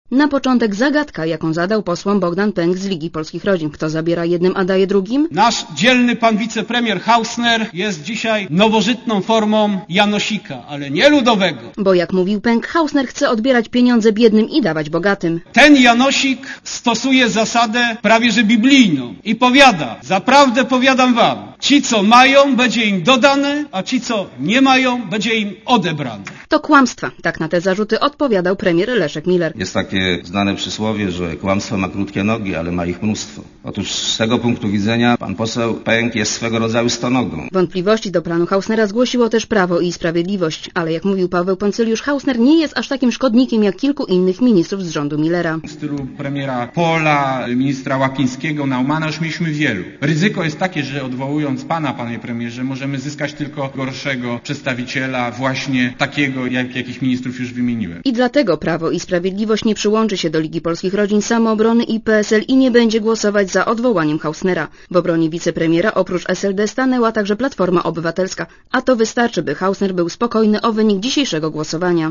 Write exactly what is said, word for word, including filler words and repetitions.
Na początek zagadka, jaką zadał posłom Bogdan Pęk z Ligi Polskich Rodzin. Kto zabiera jednym, a daje drugim? Nasz dzielny pan wicepremier Hausner jest dzisiaj nowożytną formą Janosika, ale nie ludowego. Bo jak mówił Pęk, Hausner chce odbierać pieniądze biednym i dawać bogatym. Ten Janosik stosuje zasadę prawie że biblijną i powiada, zaprawdę powiadam wam, ci co mają, będzie im dodane, a ci co nie mają, będzie im odebrane. To kłamstwa. Tak na te zarzuty odpowiadał premier Leszek Miller. Jest takie znane przysłowie, że kłamstwo ma krótkie nogi, ale ma ich mnóstwo. Otóż z tego punktu widzenia pan poseł Pęk jest swego rodzaju stonogą. Wątpliwości do planu Hausnera zgłosiło też Prawo i Sprawiedliwość, ale jak mówił Paweł Poncyliusz, Hausner nie jest aż takim szkodnikiem jak kilku innych ministrów z rządu Millera. W stylu premiera Pola, ministra Łapińskiego, Naumana już mieliśmy wielu. Ryzyko jest takie, że odwołując pana, panie premierze, możemy zyskać tylko gorszego przedstawiciela, właśnie takiego, jak jakich ministrów już wymieniłem. I dlatego Prawo i Sprawiedliwość nie przyłączy się do Ligi Polskich Rodzin, Samoobrony i P S L i nie będzie głosować za odwołaniem Hausnera. W obronie wicepremiera oprócz S L D stanęła także Platforma Obywatelska, a to wystarczy, by Hausner był spokojny o wynik dzisiejszego głosowania.